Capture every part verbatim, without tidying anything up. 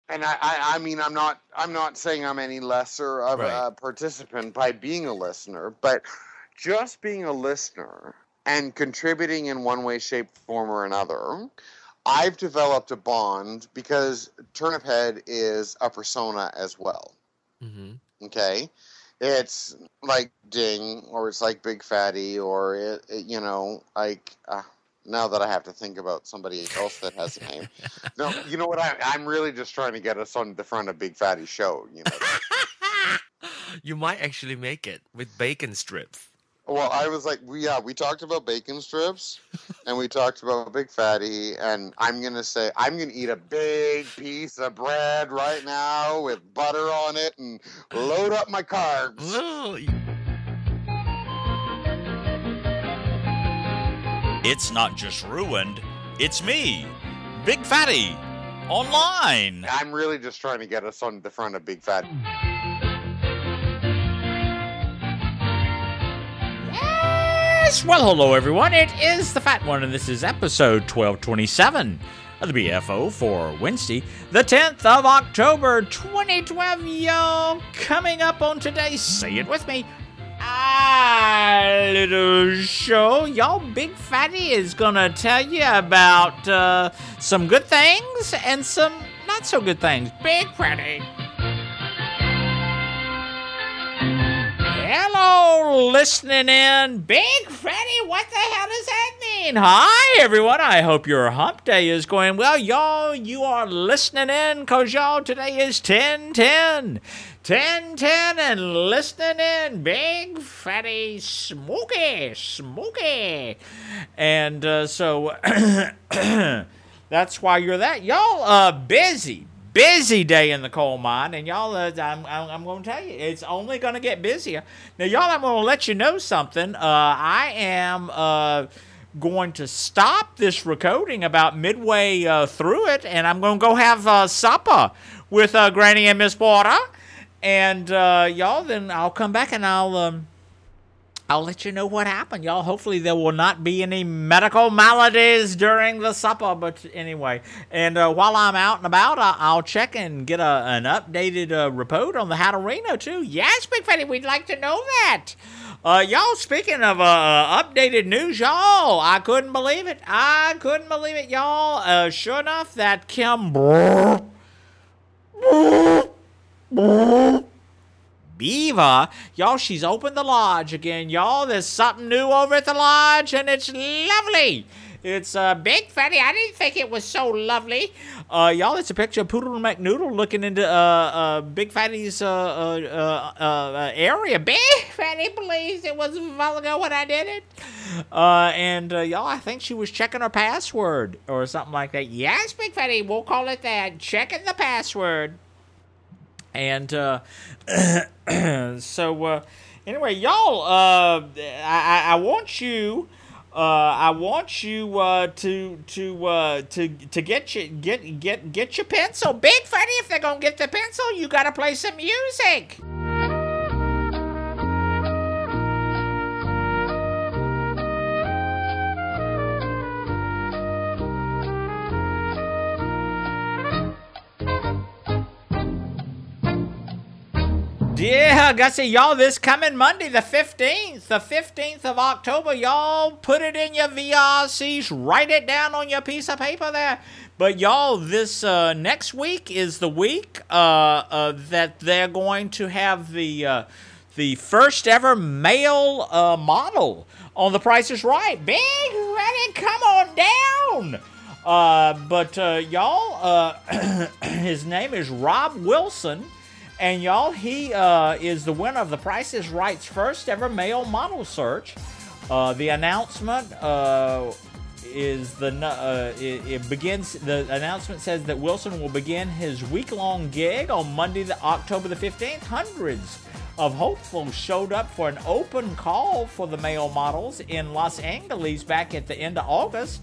And I, I, I mean, I'm not, I'm not saying I'm any lesser of Right. a participant by being a listener, but just being a listener and contributing in one way, shape, form, or another, I've developed a bond because Turnip Head is a persona as well. Mm-hmm. Okay, it's like Ding, or it's like Big Fatty, or it, it you know, like. Uh, Now that I have to think about somebody else that has a name. No, you know what? I, I'm really just trying to get us on the front of Big Fatty show. You know. You might actually make it with bacon strips. Well, I was like, we, yeah, we talked about bacon strips, and we talked about Big Fatty, and I'm gonna say I'm gonna eat a big piece of bread right now with butter on it and load up my carbs. Well, It's not just ruined, it's me, Big Fatty, online. I'm really just trying to get us on the front of Big Fatty. Yes, well, hello everyone, it is the Fat One, and this is episode twelve twenty-seven of the B F O for Wednesday, the tenth of October, twenty twelve, y'all. Coming up on today's Say It With Me, a little show, y'all. Big Fatty is gonna tell you about uh, some good things and some not so good things. Big Fatty. Hello, listening in. Big Fatty, what the hell does that mean? Hi, everyone. I hope your hump day is going well. Y'all, you are listening in because, y'all, today is ten ten. ten ten and listening in. Big Fatty Smoky, Smoky. And uh, so that's why you're that. Y'all, uh, busy. Busy day in the coal mine, and y'all, uh, I'm, I'm, I'm going to tell you, it's only going to get busier. Now, y'all, I'm going to let you know something. Uh, I am uh, going to stop this recording about midway uh, through it, and I'm going to go have uh, supper with uh, Granny and Miss Porter. And uh, y'all, then I'll come back and I'll um, I'll let you know what happened, y'all. Hopefully there will not be any medical maladies during the supper. But anyway, and uh, while I'm out and about, I- I'll check and get a, an updated uh, report on the Hatterino, too. Yes, Big Fatty, we'd like to know that. Uh, y'all, speaking of uh, updated news, y'all, I couldn't believe it. I couldn't believe it, y'all. Uh, sure enough, that Kim Beaver, y'all, she's opened the lodge again, y'all. There's something new over at the lodge, and it's lovely. It's uh, Big Fatty. I didn't think it was so lovely. Uh, y'all, it's a picture of Poodle McNoodle looking into uh, uh, Big Fatty's uh, uh, uh, uh, area. Big Fatty, please. It was a while ago when I did it. Uh, and, uh, y'all, I think she was checking her password or something like that. Yes, Big Fatty, we'll call it that. Checking the password. And uh, so, uh, anyway, y'all, uh, I, I want you, uh, I want you uh, to to uh, to to get your get get get your pencil, Big Fatty. If they're gonna get the pencil, you gotta play some music. Yeah, I say, y'all, this coming Monday, the fifteenth, the fifteenth of October, y'all, put it in your V R Cs, write it down on your piece of paper there. But, y'all, this uh, next week is the week uh, uh, that they're going to have the uh, the first ever male uh, model on The Price is Right. Big Fatty, come on down. Uh, but, uh, y'all, uh, his name is Rob Wilson. And, y'all, he uh, is the winner of The Price is Right's first ever male model search. Uh, the announcement uh, is the uh, it, it begins. The announcement says that Wilson will begin his week-long gig on Monday, the October the fifteenth. Hundreds of hopefuls showed up for an open call for the male models in Los Angeles back at the end of August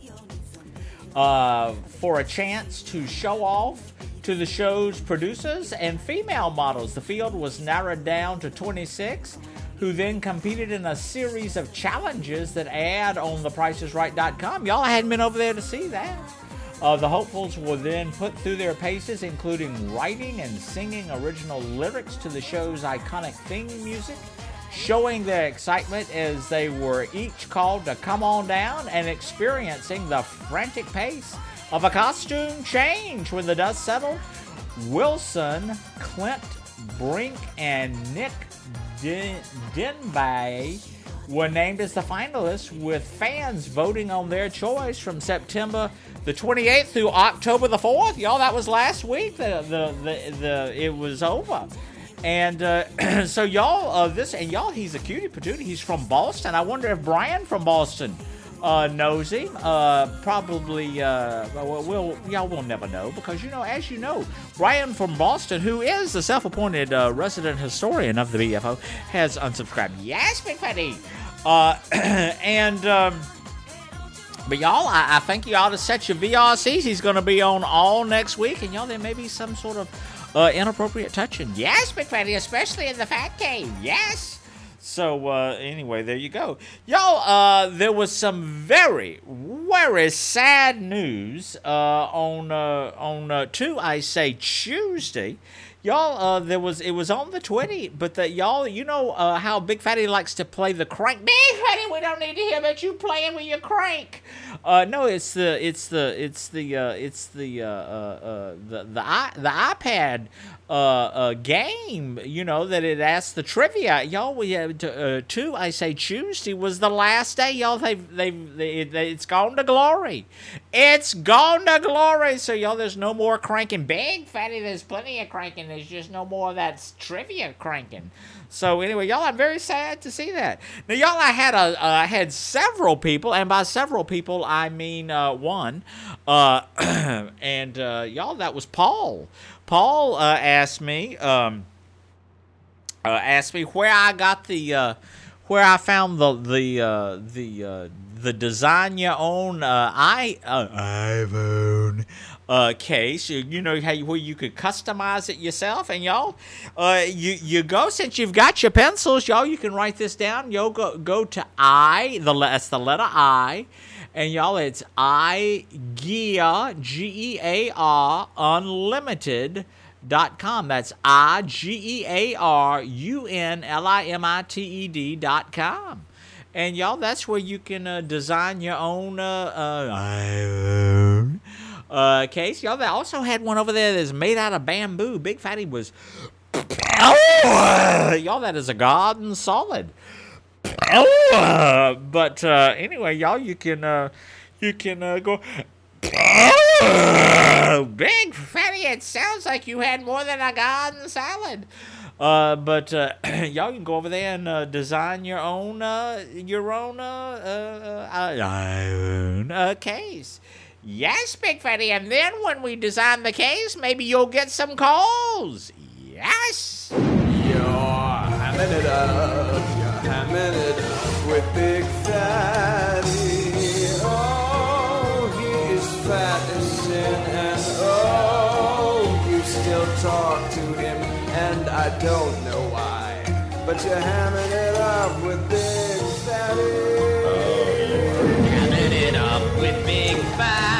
uh, for a chance to show off to the show's producers and female models. The field was narrowed down to twenty-six, who then competed in a series of challenges that aired on the price is right dot com. Y'all, I hadn't been over there to see that. Uh, the hopefuls were then put through their paces, including writing and singing original lyrics to the show's iconic theme music, showing their excitement as they were each called to come on down and experiencing the frantic pace of a costume change. When the dust settled, Wilson, Clint Brink, and Nick Den- Denby were named as the finalists, with fans voting on their choice from September the twenty-eighth through October the fourth. Y'all, that was last week. The the the, the it was over. And uh, so y'all, uh, this and y'all, he's a cutie patootie. He's from Boston. I wonder if Brian from Boston uh, knows him. Uh, probably. Uh, well, we'll y'all will never know, because you know, as you know, Brian from Boston, who is the self-appointed uh, resident historian of the B F O, has unsubscribed. Yes, Big Fatty. Uh, and. Um, But y'all, I, I think you ought to set your V R Cs. He's going to be on all next week, and y'all, there may be some sort of uh, inappropriate touching. Yes, Big Fatty, especially in the Fat Cave. Yes. So uh, anyway, there you go, y'all. Uh, there was some very, very sad news uh, on uh, on uh, two, I say Tuesday. Y'all, uh, there was it was on the twenty, but the, y'all, you know uh, how Big Fatty likes to play the crank. Big Fatty, we don't need to hear about you playing with your crank. Uh, no, it's the it's the it's the uh, it's the uh, uh, uh, the the i the iPad uh, uh, game. You know that it asks the trivia. Y'all, we have to, uh, two. I say Tuesday was the last day. Y'all, they they they it's gone to glory. It's gone to glory. So y'all, there's no more cranking. Big Fatty, there's plenty of cranking. There's just no more of that trivia cranking. So anyway, y'all, I'm very sad to see that. Now, y'all, I had a, uh, I had several people, and by several people, I mean uh, one. Uh, and uh, y'all, that was Paul. Paul uh, asked me, um, uh, asked me where I got the, uh, where I found the the uh, the uh, the design your own uh, i uh, iPhone. Uh, case, you, you know how you, where you could customize it yourself, and y'all, uh, you you go, since you've got your pencils, y'all, you can write this down. Y'all go go to I, the that's the letter I, and y'all, it's I Gear G E A R Unlimited dot com. That's I G E A R U N L I M I T E D dot com. And y'all, that's where you can uh, design your own uh, uh, iPhone. Uh, case, y'all, they also had one over there that's made out of bamboo. Big Fatty was, oh, y'all, that is a garden solid. Oh, but uh, anyway, y'all, you can uh, you can uh, go. Oh, Big Fatty, it sounds like you had more than a garden salad. Uh, but uh, y'all can go over there and uh, design your own uh, your own uh, uh, uh, uh, case. Yes, Big Fatty, and then when we design the case, maybe you'll get some calls. Yes. You're hamming it up, you're hamming it up with Big Fatty. Oh, he is fat as sin, and oh, you still talk to him, and I don't know why, but you're hamming it up with Big Fatty. Oh, you're hamming it up with Big Fatty.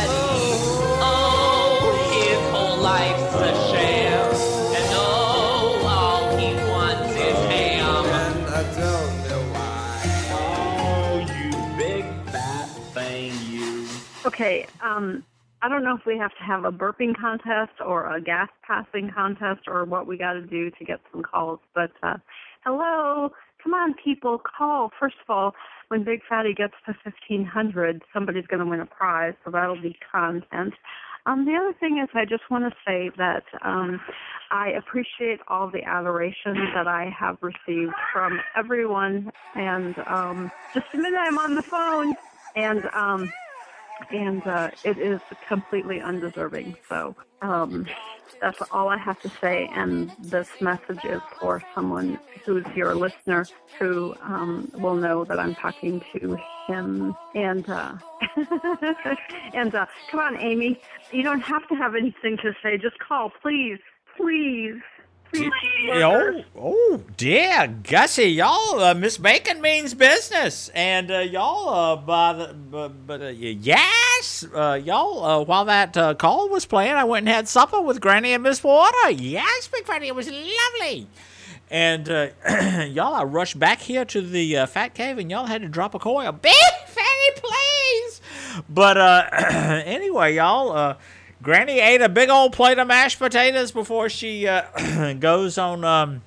Life's a sham, and oh, all he wants is ham. And I don't know why. Oh, you big fat thing, you. Okay, um, I don't know if we have to have a burping contest or a gas passing contest or what we got to do to get some calls, but uh, hello, come on, people, call. First of all, when Big Fatty gets to fifteen hundred, somebody's going to win a prize, so that'll be content. Um, the other thing is I just want to say that um, I appreciate all the adoration that I have received from everyone. And um, just a minute, I'm on the phone. And um, and uh, it is completely undeserving. So um, that's all I have to say. And this message is for someone who's your listener who um, will know that I'm talking to him. And uh, and uh, come on, Amy. You don't have to have anything to say. Just call, please, please. Oh, oh, dear, Gussie, y'all, uh, Miss Bacon means business, and uh, y'all, uh, by the, but, but uh, yes, uh, y'all, uh, while that uh, call was playing, I went and had supper with Granny and Miss Water. Yes, Big Fatty, it was lovely. And uh, y'all, I rushed back here to the uh, Fat Cave, and y'all had to drop a coil. Big Fatty, please. But uh, anyway, y'all. Uh, Granny ate a big old plate of mashed potatoes before she uh, goes on um,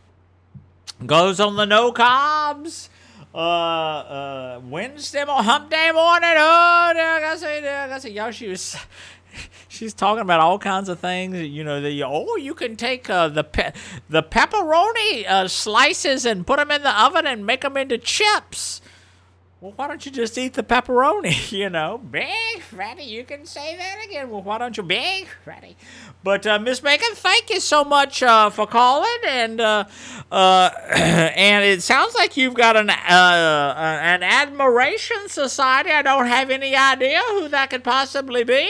goes on the no carbs uh, uh, Wednesday or hump day morning. Oh, dear, I gotta say, dear, I gotta say, y'all, she was she's talking about all kinds of things. You know, the oh, you can take uh, the pe- the pepperoni uh, slices and put them in the oven and make them into chips. Well, why don't you just eat the pepperoni, you know? Big Fatty, you can say that again. Well, why don't you, Big Fatty? But, uh, Miss Bacon, thank you so much uh, for calling. And uh, uh, and it sounds like you've got an, uh, an admiration society. I don't have any idea who that could possibly be.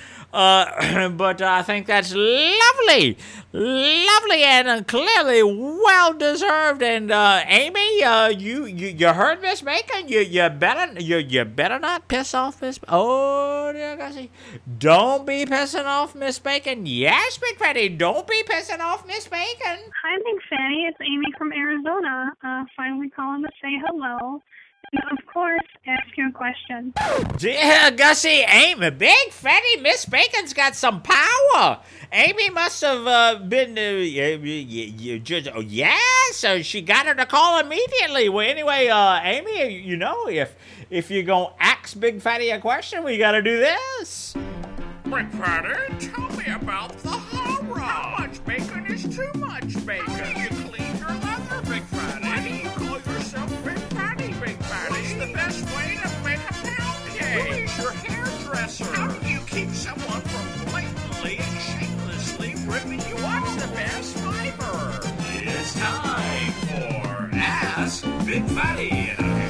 Uh, but I think that's lovely, lovely, and uh, clearly well deserved. And uh, Amy, uh, you, you you heard Miss Bacon. You you better you you better not piss off Miss. Oh dear Gussie, don't be pissing off Miss Bacon. Yes, Big Fatty, don't be pissing off Miss Bacon. Hi, Big Fatty. It's Amy from Arizona. Uh, finally calling to say hello. And of course, ask your question. Dear Gussie, Amy, Big Fatty, Miss Bacon's got some power. Amy must have uh, been, uh, you, you, you just, oh, yeah, so she got her to call immediately. Well, anyway, uh, Amy, you know, if if you're going to ask Big Fatty a question, we got to do this. Big Fatty, tell me about the horror. How much bacon is too much bacon? How do you clean your leather, Big Fatty? Why do you call yourself Big Fatty, Big Fatty? What's the best way to make a pound cake? Who is your hairdresser? How do you keep someone from blatantly and shamelessly ripping you off? What's the best fiber? It's time for Ask Big Fatty.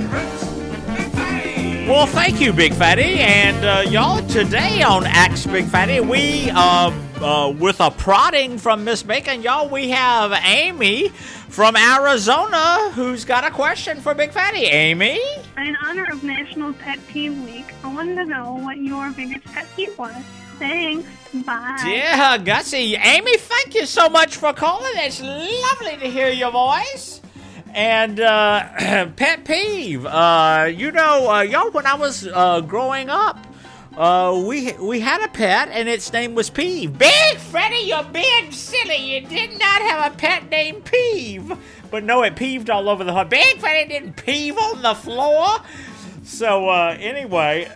Big Fatty. Well, thank you, Big Fatty. And uh, y'all, today on Ask Big Fatty, we, uh, uh, with a prodding from Miss Bacon, y'all, we have Amy from Arizona who's got a question for Big Fatty. Amy? In honor of National Pet Peeve Week, I wanted to know what your biggest pet peeve was. Thanks. Bye. Yeah, Gussie. Amy, thank you so much for calling. It's lovely to hear your voice. And uh, pet peeve, uh, you know, uh, y'all, when I was uh, growing up, uh, we we had a pet, and its name was Peeve. Big Freddy, you're being silly. You did not have a pet named Peeve. But no, it peeved all over the house. Big Freddy didn't peeve on the floor. So uh, anyway,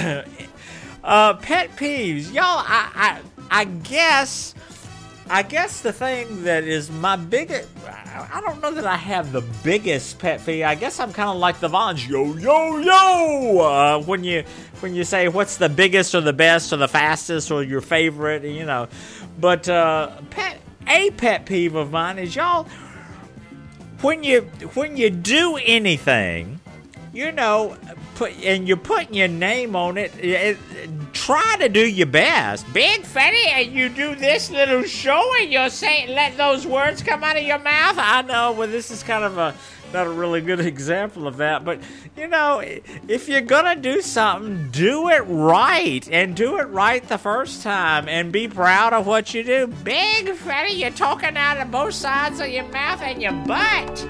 uh, pet peeves, y'all. I I, I guess. I guess the thing that is my biggest, I don't know that I have the biggest pet peeve. I guess I'm kind of like the Vons, yo, yo, yo, uh, when you when you say what's the biggest or the best or the fastest or your favorite, you know. But uh, pet, a pet peeve of mine is, y'all, when you when you do anything, you know, put and you're putting your name on it, it, try to do your best. Big Fatty, and you do this little show and you're saying, let those words come out of your mouth. I know, well, this is kind of a not a really good example of that, but you know, if you're gonna do something, do it right, and do it right the first time, and be proud of what you do. Big Fatty, you're talking out of both sides of your mouth and your butt.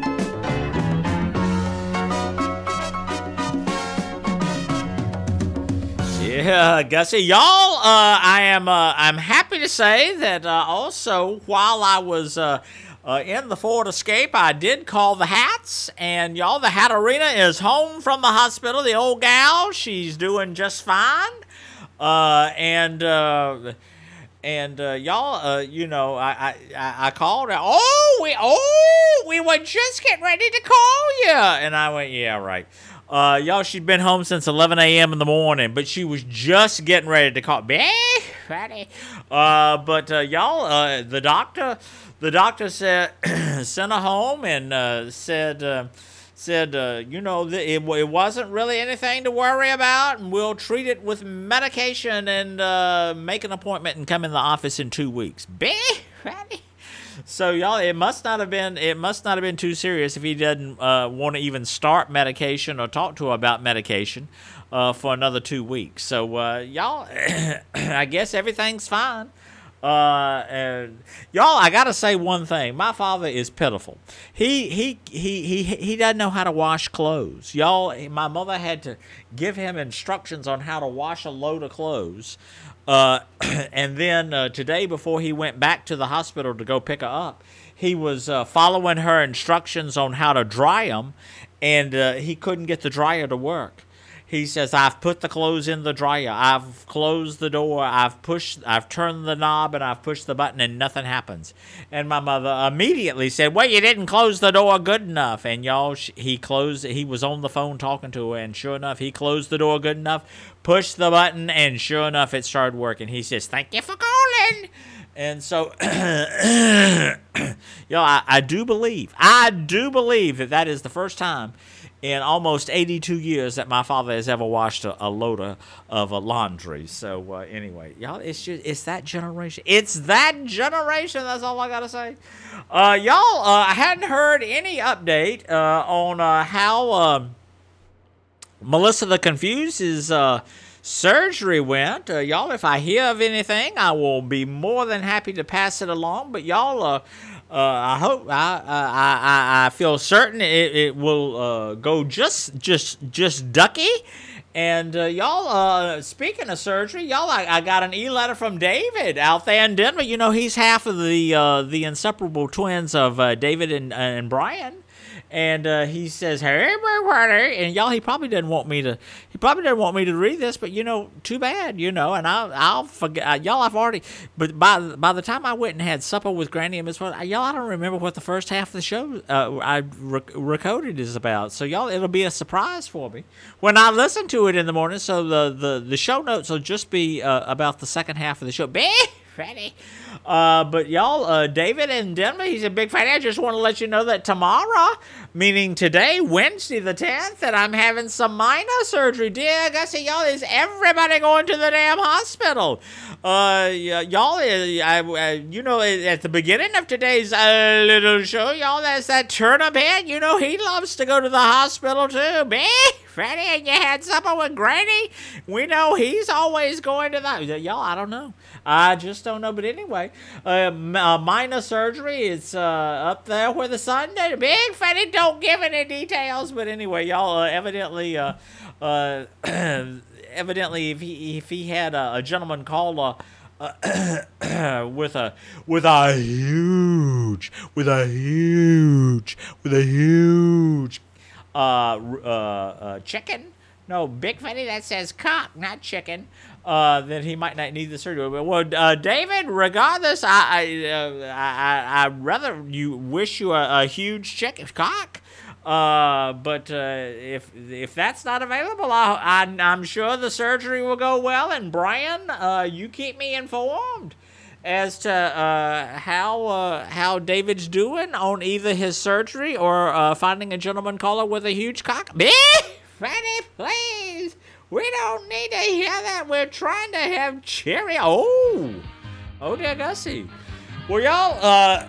Yeah, Gussie, y'all. Uh, I am. Uh, I'm happy to say that. Uh, also, while I was uh, uh, in the Ford Escape, I did call the Hats, and y'all, the Hat Arena is home from the hospital. The old gal, she's doing just fine. Uh, and uh, and uh, y'all, uh, you know, I, I I called her. Oh, we oh we were just getting ready to call you, and I went, yeah, right. Uh, y'all, she'd been home since eleven a.m. in the morning, but she was just getting ready to call. Big Fatty. Uh, but uh, y'all, uh, the doctor, the doctor said sent her home and uh, said uh, said uh, you know th- it, it wasn't really anything to worry about, and we'll treat it with medication and uh, make an appointment and come in the office in two weeks. Big Fatty. So y'all, it must not have been it must not have been too serious if he doesn't uh, want to even start medication or talk to her about medication uh, for another two weeks. So uh, y'all, I guess everything's fine. Uh, and y'all, I gotta say one thing. My father is pitiful. He he he he he doesn't know how to wash clothes. Y'all, my mother had to give him instructions on how to wash a load of clothes. Uh, and then uh, today, before he went back to the hospital to go pick her up, he was uh, following her instructions on how to dry them, and uh, he couldn't get the dryer to work. He says, I've put the clothes in the dryer. I've closed the door. I've pushed, I've turned the knob, and I've pushed the button, and nothing happens. And my mother immediately said, well, you didn't close the door good enough. And y'all, he closed, he was on the phone talking to her, and sure enough, he closed the door good enough, pushed the button, and sure enough, it started working. He says, thank you for calling. And so, y'all, I, I do believe, I do believe that that is the first time in almost eighty-two years that my father has ever washed a, a load of, of a laundry. So uh, anyway, y'all, it's just it's that generation. It's that generation. That's all I gotta say. Uh, y'all, uh, I hadn't heard any update uh, on uh, how uh, Melissa the Confused's uh, surgery went. Uh, y'all, if I hear of anything, I will be more than happy to pass it along. But y'all, uh, Uh, I hope I, I I I feel certain it, it will uh, go just just just ducky. And uh, y'all, uh, speaking of surgery, y'all, I, I got an e-letter from David out there in Denver. You know, he's half of the uh, the inseparable twins of uh, David and and Brian. And uh, he says, "Hey, everybody," and y'all, he probably didn't want me to. He probably didn't want me to read this, but you know, too bad, you know. And I'll, I'll forget, y'all. I've already, but by by the time I went and had supper with Granny and Miss Ford, y'all, I don't remember what the first half of the show uh, I rec- recorded is about. So y'all, it'll be a surprise for me when I listen to it in the morning. So the the, the show notes will just be uh, about the second half of the show. Be ready. Uh, but y'all, uh, David in Denver, he's a big fan. I just want to let you know that tomorrow, meaning today, Wednesday the tenth, that I'm having some minor surgery. Dear Gussie, y'all, is everybody going to the damn hospital? Uh, y- y'all, uh, I, uh, you know, at the beginning of today's uh, little show, y'all, that's that turnip head. You know, he loves to go to the hospital too. Me, Freddie, and you had supper with Granny. We know he's always going to the. Y'all, I don't know. I just don't know. But anyway, uh, uh, minor surgery is uh, up there where the sun did. Big Freddie don't give any details. But anyway, y'all, uh, evidently, uh, uh, evidently, if he if he had a, a gentleman call uh, uh, with a with a huge with a huge with a huge uh, uh, uh, chicken. No, Big Fatty, that says cock, not chicken. Uh, then he might not need the surgery. Well, uh, David, regardless, I I, uh, I I rather you wish you a, a huge chicken cock. Uh, but uh, if if that's not available, I, I I'm sure the surgery will go well. And Brian, uh, you keep me informed as to uh, how uh, how David's doing on either his surgery or uh, finding a gentleman caller with a huge cock. Me, Fatty, please. We don't need to hear that. We're trying to have cherry. Oh, oh dear Gussie. Well, y'all, uh,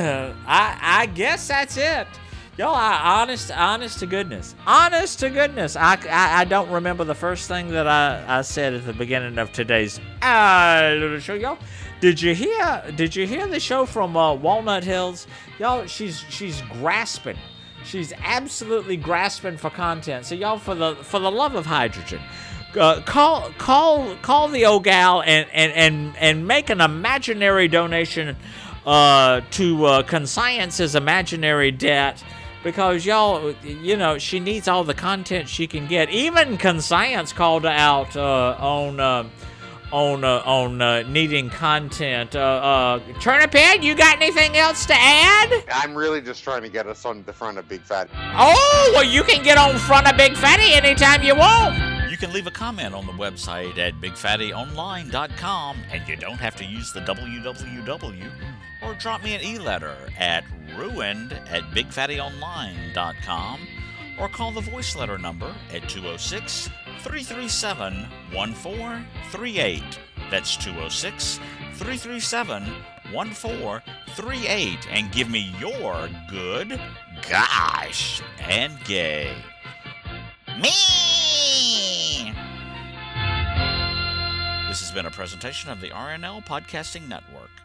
I I guess that's it. Y'all, I, honest, honest to goodness, honest to goodness, I, I, I don't remember the first thing that I, I said at the beginning of today's uh, little show. Y'all, did you hear? Did you hear the show from uh, Walnut Hills? Y'all, she's she's grasping. She's absolutely grasping for content. So y'all, for the for the love of hydrogen, uh, call call call the old gal and and and, and make an imaginary donation uh, to uh, Conscience's imaginary debt, because y'all, you know, she needs all the content she can get. Even Conscience called out uh, on. Uh, on uh, on uh, needing content. Uh, uh, Turniphead, you got anything else to add? I'm really just trying to get us on the front of Big Fatty. Oh, well, you can get on front of Big Fatty anytime you want. You can leave a comment on the website at big fatty online dot com, and you don't have to use the w w w, or drop me an e-letter at ruined at big fatty online dot com, or call the voice letter number at two oh six, three three seven, one four three eight. That's two oh six, three three seven, one four three eight and give me your good, gosh, and gay. Me! This has been a presentation of the R N L Podcasting Network.